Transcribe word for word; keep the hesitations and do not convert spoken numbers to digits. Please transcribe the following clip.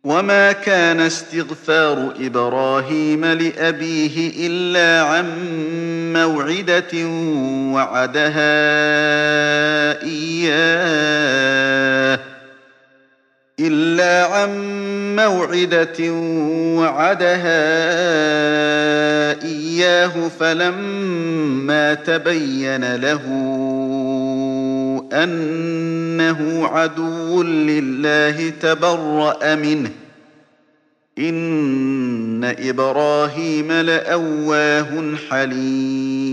وما كان استغفار إبراهيم لأبيه إلا عن موعدة وعدها إياه إلا عن موعدة وعدها إياه فلما تبين له أنه عدو لله تبرأ منه إن إبراهيم لأواه حليم